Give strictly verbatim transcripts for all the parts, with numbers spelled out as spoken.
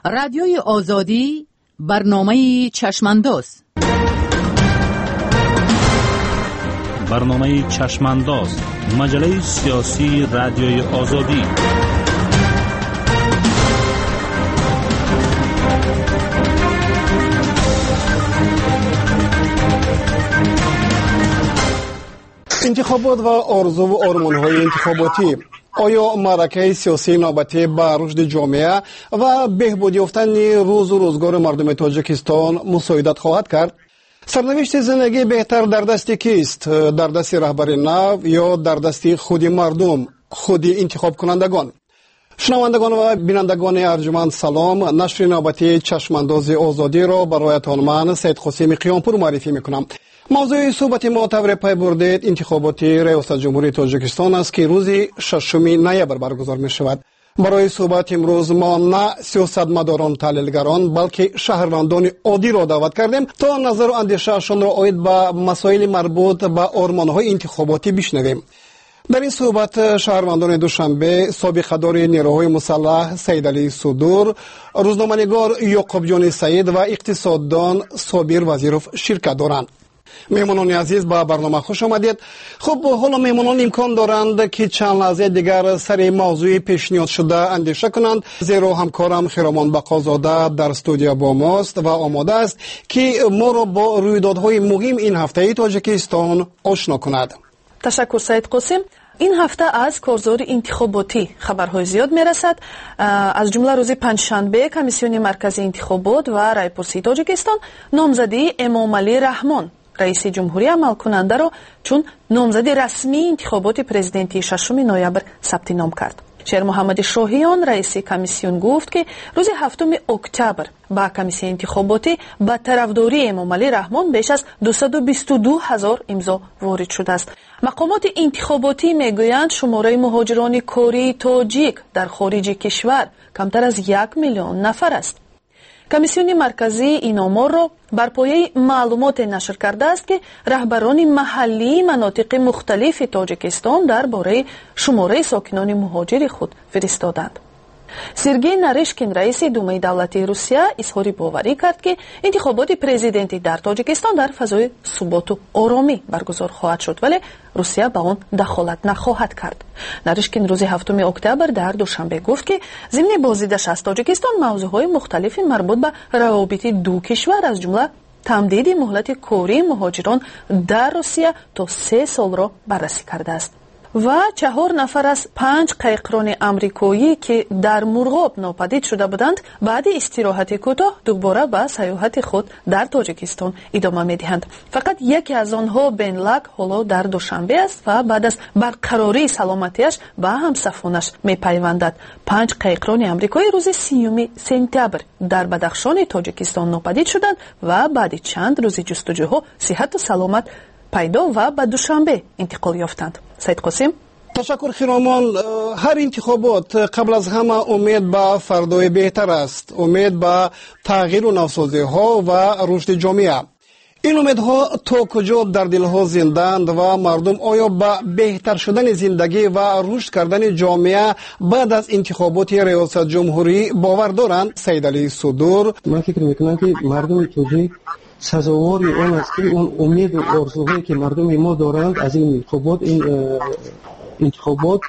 رادیوی آزادی برنامه چشمانداز. برنامه چشمانداز، مجله سیاسی رادیوی آزادی. انتخابات و آرزو و آرمان‌های انتخاباتی. آیا معرکه سیاسی نوبتی به رشد جامعه و بهبود یافتن روز و روزگار مردم تاجیکستان مساعدت خواهد کرد؟ سرنوشت زندگی بهتر در دست کیست؟ در دست رهبر نو یا در دست خود مردم، خود انتخاب کنندگان؟ شنوندگان و بینندگان ارجمند سلام. نشر نوبتی چشمانداز آزادی را برایتان من سید قاسم قیامپور معرفی میکنم. موضوع صحبت ما طور پی بردید انتخابات ریاست جمهوری تاجیکستان است که روز ششم نوامبر برگزار می شود. برای صحبت امروز ما نه سیاستمداران تحلیلگران بلکه شهروندان عادی را دعوت کردیم تا نظر و اندیشه‌شان را عاید به مسائل مربوط به آرمان‌های انتخاباتی بشنویم. در این صحبت شهروندان دوشنبه، سابقه‌دار نیروهای مسلح سیدعلی صدور، روزنامه‌نگار یعقوب جان سعید و اقتصاددان صابر وزیروف شرکت دارند. مهمانان عزیز به برنامه خوش آمدید. خب حالا مهمانان امکان دارند که چند لحظه دیگر سر موضوع پیشنهاد شده اندیشه کنند، زیرا همکارم خیرامان بقازاده در استودیو با ماست و آماده است که ما را با رویدادهای مهم این هفته تاجیکستان آشنا کند. تشکر سید قاسم. این هفته از کارزار انتخاباتی خبرهای زیاد میرسد. از جمله روز پنجشنبه کمیسیون مرکزی انتخابات و رایپرسی تاجیکستان نامزدی امامعلی رحمان رئیس جمهوری عمل کننده را چون نامزد رسمی انتخابات پرزیدنتی ششم نوامبر ثبت نام کرد. شیر محمد شاهیان رئیس کمیسیون گفت که روز هفتم اکتبر با کمیسیون انتخاباتی با طرفداری امامعلی رحمان بیش از دویست و بیست و دو هزار امضا وارد شده است. مقامات انتخاباتی میگویند شماره مهاجران کاری تاجیک در خارج کشور کمتر از یک میلیون نفر است. کمیسیون مرکزی این آمار را بر پایه معلومات نشر کرده است که رهبران محلی مناطق مختلف تاجیکستان درباره شماره ساکنان مهاجر خود فرستادند. سرگئی نارشکین رئیس دومای دولتی روسیه اظهار باوری کرد که انتخابات پرزیدنتی در تاجیکستان در فضای ثبات و آرامی برگزار خواهد شد، ولی روسیه به آن دخالت نخواهد کرد. نارشکین روز هفتم اکتبر در دوشنبه گفت که ضمن بازدیدش از تاجیکستان موضوعهای مختلفی مربوط به روابط دو کشور از جمله تمدید مهلت کاری مهاجران در روسیه تا سه سال را بررسی کرده است. و چهار نفر از پنج قایقران آمریکایی که در مرغاب ناپدید شده بودند بعد استراحت کوتاه دوباره به سیاحت خود در تاجیکستان ادامه می‌دهند. فقط یکی از آنها بن لک حالا در دوشنبه است و بعد از برقراری سلامتیش به همسفرانش می‌پیوندد. پنج قایقران آمریکایی روز سیوم سپتامبر در بدخشان تاجیکستان ناپدید شدند و بعد چند روز جستجوها صحت و سلامت پیدا و به دوشنبه انتقال یافتند. سید قاسم. تشکر خیرامان. هر انتخابات قبل از همه امید به فردای بهتر است، امید به تغییر و نوسازی ها و رشد جامعه. این امیدها تا کجا در دلها زندند و مردم آیا به بهتر شدن زندگی و رشد کردن جامعه بعد از انتخابات ریاست جمهوری باور دارند؟ سیدعلی صدور. من فکر میکنم که مردم توجیک سزاوار اون است که اون امید و آرزوهایی که مردم ما دارند از این انتخابات این انتخابات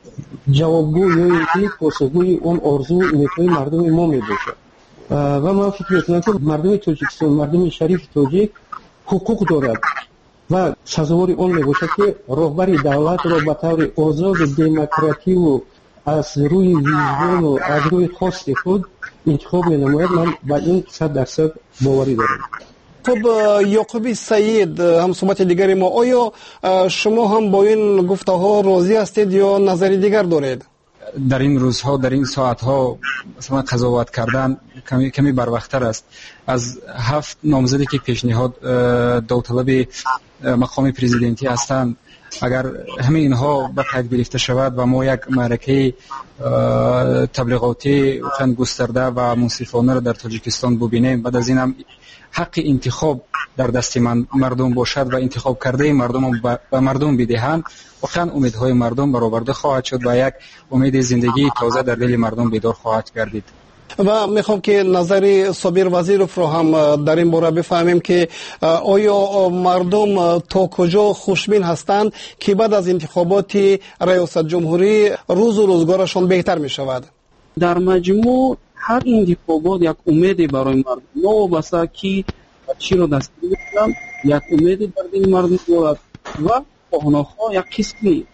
جوابگو یا اینکه پاسخگوی اون آرزو امیدهای مردم ما میباشد. و من فکر میکنم که مردم تاجیکستان، مردم شریف تاجیک حقوق دارد و سزاوار اون میباشد که رهبر دولت را به طور آزاد دموکراتی و از روی ویژن و از روی خواست خود انتخاب نماید. من با این صد درصد باوری دارم. خب یعقوب سعید، هم صحبت دیگری ما، آیا شما هم با این گفته ها راضی هستید یا نظری دیگر دارید؟ در این روزها، در این ساعتها مثلا قضاوت کردن کمی کمی بروقتر است. از هفت نامزدی که پیشنهاد داوطلب مقام پرزیدنتی هستند، اگر همه اینها به پای گرفته شود و ما یک معرکه تبلیغاتی چند گسترده و منصفانه را در تاجیکستان ببینیم، بعد از این هم حق انتخاب در دست من مردم باشد و انتخاب کرده مردم به مردم بدهند، واقعا امیدهای مردم برآورده خواهد شد و یک امید زندگی تازه در دل مردم بیدار خواهد گردید. و میخوام که نظر صابر وزیر رو هم در این باره بفهمیم که آیا مردم تا کجا خوشبین هستند که بعد از انتخابات ریاست جمهوری روز و روزگارشان بهتر می شود؟ در مجموع هر انتخابات یک امیدی برای مردم نوابسته که چی رو دستگیر کنم یک امیدی برای این مردم دارد و خواهناخواه یک قسمی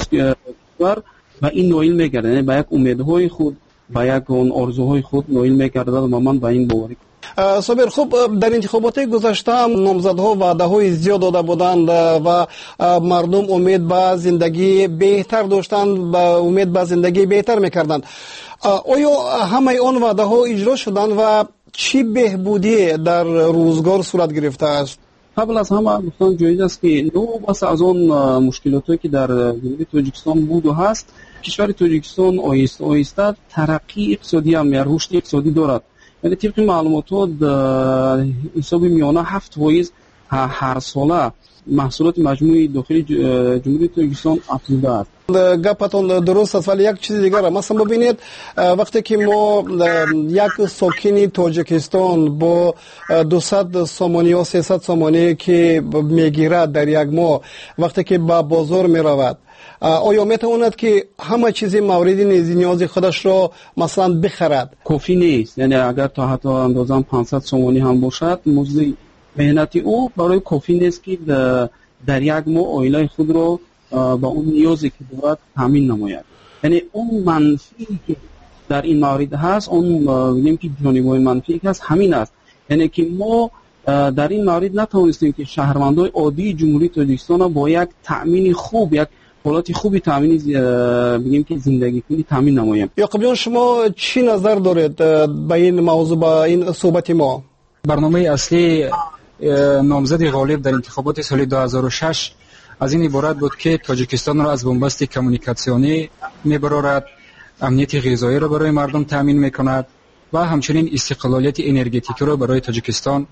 و این نویل میگردن به یک امیدهای خود به یک آرزوهای خود نویل میگردد و من به این باوری کنم. صابر، خوب در انتخابات گذشته هم نامزدها وعده های زیاد داده بودند و مردم امید به زندگی بهتر داشتند، به امید به زندگی بهتر میکردند. آیا همه آن وعده ها اجرا شدند و چی بهبودی در روزگار صورت گرفته است؟ قبل از همه گفتن جایز است که نو بس از آن مشکلاتی که در جمهوری تاجیکستان بود و هست، کشور تاجیکستان آیسته آیسته ترقی اقتصادی هم یا رشد اقتصادی دارد. یعنی طبق معلومات حساب میانه هفت فایز هر ساله محصولات مجموعی داخلی جمهوری تاجیکستان افزوده است. گپتون درست است، ولی یک چیز دیگر مثلا ببینید وقتی که ما یک ساکن تاجیکستان با دویست سومانی یا سیصد سومانی که میگیرد در یک ماه وقتی که به بازار میرود، آیا میتواند که همه چیزی مورد نیاز خودش را مثلا بخرد؟ کافی نیست. یعنی اگر تا حتی اندازه پانصد سومانی هم باشد، مزد مهنتی او برای کافی نیست که در یک ماه عائله خود را با اون نیازی که دارد تامین نماید. یعنی اون منفی که در این مورد هست، اون میگیم که جانبهای منفی که هست همین است. یعنی که ما در این مورد نتوانستیم که شهروندان عادی جمهوری تاجیکستان با یک تامین خوب، یک حالت خوبی تامین بگیم که زندگی کنی تامین نمایم. یعقوب، شما چی نظر دارید به این موضوع، با این صحبت ما؟ برنامه اصلی نامزد غالب در انتخابات سال دو هزار و شش از این عبارت بود که تاجیکستان را از بنبست کمونیکاسیونی میبرارد، امنیت غذایی را برای مردم تامین میکند و همچنین استقلالیت انرژتیکی را برای تاجیکستان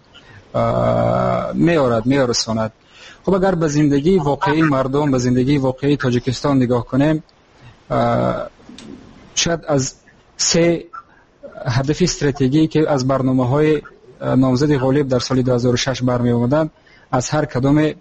میارد میارساند. خب اگر به زندگی واقعی مردم، به زندگی واقعی تاجیکستان نگاه کنیم، شاید از سه هدف استراتژیکی که از برنامه‌های نامزد غالب در سال دو هزار و شش برمی آمدند، از هر کدام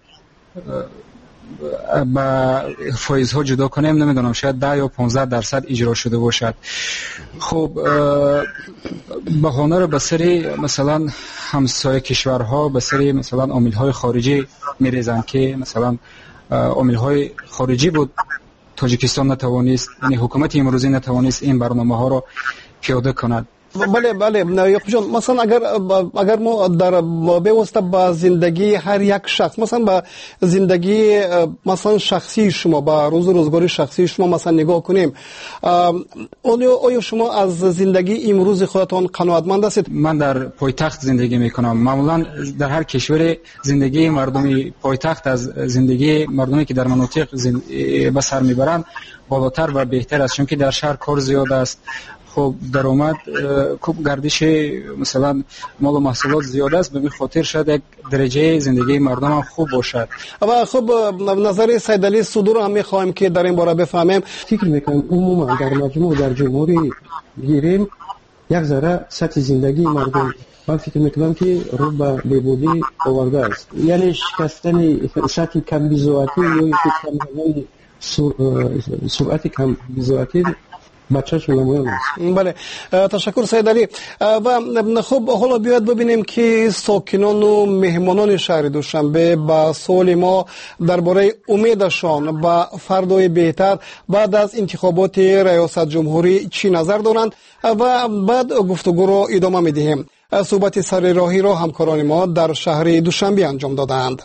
با فایزها جدا کنیم، نمیدونم شاید ده یا پانزده درصد اجرا شده باشد. خب بهانه رو به سری مثلا همسایه کشورها، به سری مثلا عامل‌های خارجی میریزند که مثلا عامل‌های خارجی بود تاجیکستان نتوانست، یعنی حکومت امروزی نتوانست این برنامه ها رو پیاده کند. بله بله یعقوب جان، مثلا اگر اگر ما در بواسطه با زندگی هر یک شخص، مثلا با زندگی مثلا شخصی شما، با روز روزگاری شخصی شما مثلا نگاه کنیم، آیا شما از زندگی امروز خودتان قناعتمند هستید؟ من در پایتخت زندگی میکنم. معمولا در هر کشور زندگی مردمی پایتخت از زندگی مردمی که در مناطق به سر میبرند بالاتر و بهتر است، چون که در شهر کار زیاد است، خب درآمد خوب، گردش مثلا مال و محصولات زیاد است، به خاطر شاید یک درجه زندگی مردم هم خوب باشد. و خب نظر سید علی صدور هم میخوایم که در این باره بفهمیم. فکر میکنم عموما در مجموع در جمهوری گیریم یک ذره سطح زندگی مردم، من فکر میکنم که رو به بهبودی آورده است. یعنی شکستن سطح کم بی‌ضاعتی یا اینکه کم سرعت کم بی‌ضاعتی بچه‌ش نمایان است. بله، تشکر سید علی. و خب حالا بیاید ببینیم که ساکنان و مهمانان شهر دوشنبه با سوال ما درباره امیدشان به فردای بهتر بعد از انتخابات ریاست جمهوری چی نظر دارند و بعد گفتگو را ادامه می‌دهیم. صحبت سر راهی را همکاران ما در شهر دوشنبه انجام دادند.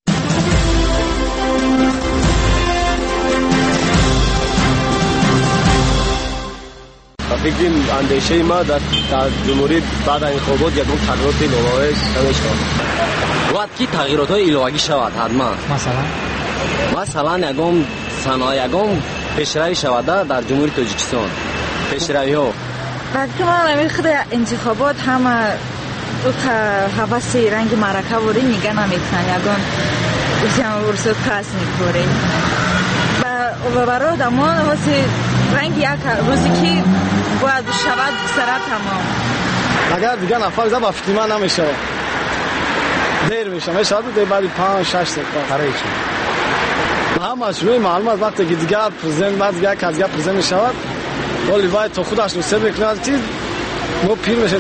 فکر اندیشه ما در جمهوری بعد از انتخابات یکم تغییرات الهی نمیشه. وقت کی تغییرات الهی شود حتما. مثلا مثلا یکم صنایع یکم پیشروی شود در جمهوری تاجیکستان. پیشروی ها وقتی ما نمیخواد انتخابات همه دو تا حواس رنگ معرکه وری میگه نمیتونن یکم بسیار ورسو کاس میکنه و برای دمان واسه رنگ یک روزی که باید شود سرا تمام. اگر دیگه نفر زد افتیما نمیشه، دیر میشه، میشه دیگه بعد پنج شش دقیقه برای چی؟ همه شروع معلومات وقتی که دیگه پرزیدنت بعد دیگه که دیگه پرزیدنت میشود ولی باید تو خودش نصب بکنه چیز ما پیر میشه.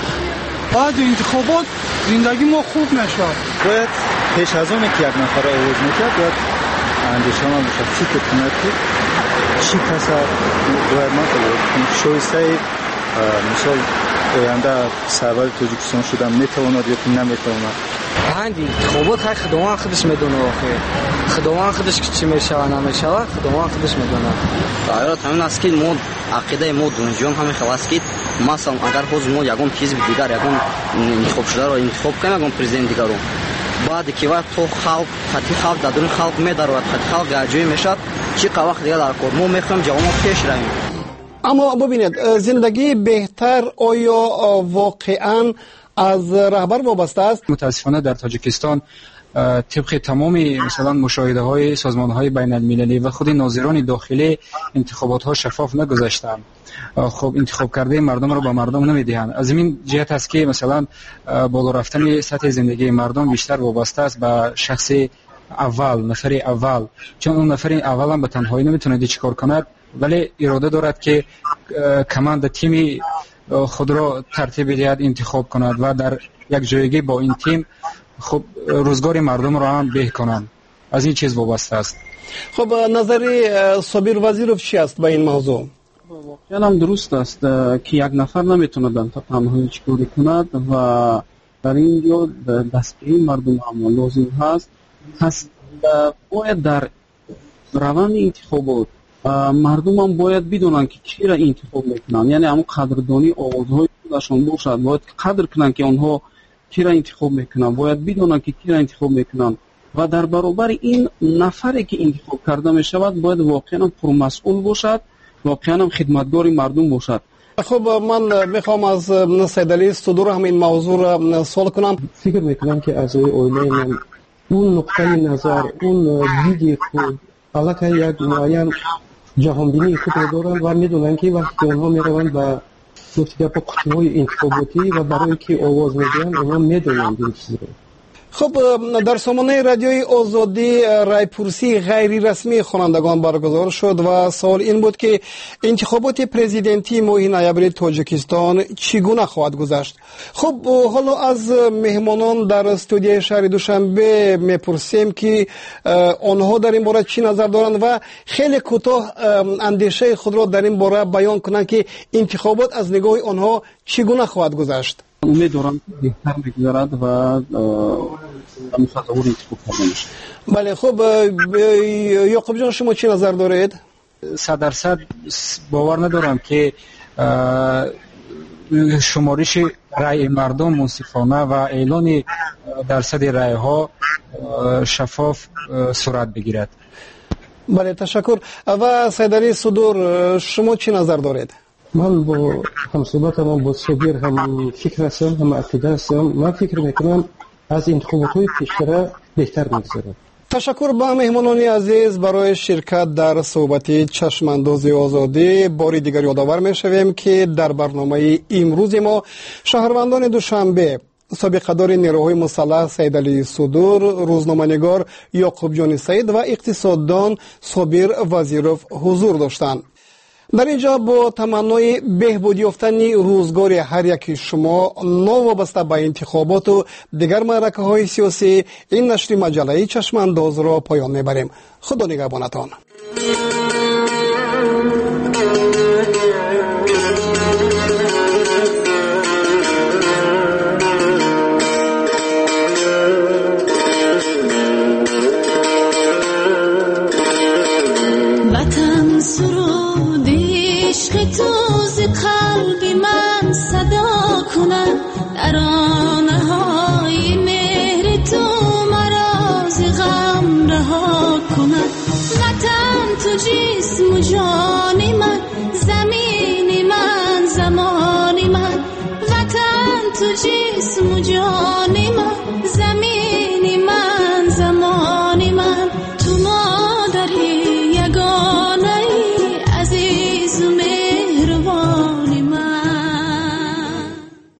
بعد انتخابات زندگی ما خوب نشد. باید پیش از اون که یک نفر آواز میکرد باید اندیشه ما بشه فکر کنه که چی کسا باید ما کنیم شویسته مثال آینده سرور تاجیکستان شدن میتواند یا که نمیتواند. هندی انتخابات خیلی خداوند خودش میدونه آخه خداوند خودش که چی میشود نمیشود خداوند خودش میدونه. دایرات همین است که ما عقیده ما دونجان همین خواست که مثلا اگر باز ما یگان حزب دیگر یگان انتخاب شده را انتخاب کنیم یگان پرزیدنت دیگر رو بعد که وقت تو خلق خطی خلق در دون خلق میدارد خطی خلق گاجوی میشد چی وقت دیگر در کار ما میخوایم جوان پیش رویم. اما ببینید زندگی بهتر آیا واقعا از رهبر وابسته است؟ متاسفانه در تاجیکستان طبق تمام مثلا مشاهده های سازمان های بین المللی و خود ناظران داخلی انتخابات ها شفاف نگذاشتند. خب انتخاب کرده مردم رو به مردم نمیدهند. از این جهت است که مثلا بالا رفتن سطح زندگی مردم بیشتر وابسته است به شخص اول، نفر اول، چون اون نفر اول هم به تنهایی نمیتونه چیکار کند ولی اراده دارد که کماند تیم خود را ترتیب دهد انتخاب کند و در یک جایگی با این تیم خب روزگار مردم را هم به کنند. از این چیز وابسته است. خب نظری صابر وزیروف چی است به این موضوع؟ واقعا هم درست است که یک نفر نمیتونه در تنهایی چیکار کند و در اینجا دستگیری مردم هم لازم هست. پس باید در روند انتخابات مردم هم باید بدونن که کی را انتخاب میکنن، یعنی همون قدردانی آوازهای خودشان باشد، باید قدر کنن که آنها کی را انتخاب میکنن، باید بدونن که کی را انتخاب میکنن و در برابر این نفری که انتخاب کرده میشود باید واقعا پرمسئول باشد، واقعا هم خدمتگار مردم باشد. خب من میخوام از سیدعلی صدور هم این موضوع را سوال کنم. فکر میکنم که از اویله من اون نقطه نظر، اون دیدی خود علاقه یک معین جهانبینی خود را دارند و میدونن که وقتی آنها میروند به گفتگاه با قطعه‌های انتخاباتی و برای که آواز میدهند آنها میدونند این چیز را. خب در سامانه رادیوی آزادی رایپرسی غیر رسمی خوانندگان برگزار شد و سوال این بود که انتخابات پرزیدنتی ماه نوامبر تاجیکستان چگونه خواهد گذشت. خب حالا از مهمانان در استودیوی شهر دوشنبه میپرسیم که آنها در این باره چی نظر دارند و خیلی کوتاه اندیشه خود را در این باره بیان کنند که انتخابات از نگاه آنها چگونه خواهد گذشت. امیدوارم بهتر بگذرد و مصدور انتخاب کرده میشه. بله خب یعقوب جان شما چی نظر دارید؟ صد درصد باور ندارم که شمارش رأی مردم منصفانه و اعلان درصد رأی ها شفاف صورت بگیرد. بله تشکر. و سیدعلی صدور شما چی نظر دارید؟ من با همصحبت من با صابر هم فکر هستم، هم عقیده هستم. من فکر میکنم از انتخابات های پیشتر بهتر میگذره. تشکر با مهمانان عزیز برای شرکت در صحبت چشمانداز آزادی. باری دیگر یادآور میشویم که در برنامه امروز ما شهروندان دوشنبه سابقه‌دار نیروهای مسلح سیدعلی صدور، روزنامه‌نگار یعقوب جان سعید و اقتصاددان صابر وزیروف حضور داشتند. در اینجا با تمنای بهبود یافتن روزگار هر یکی شما نوابسته به انتخابات و دیگر معرکه های سیاسی این نشر مجله چشمانداز را پایان میبریم. خدا نگهبانتان. وطن سرود عشق تو ز قلب من صدا کنم در آن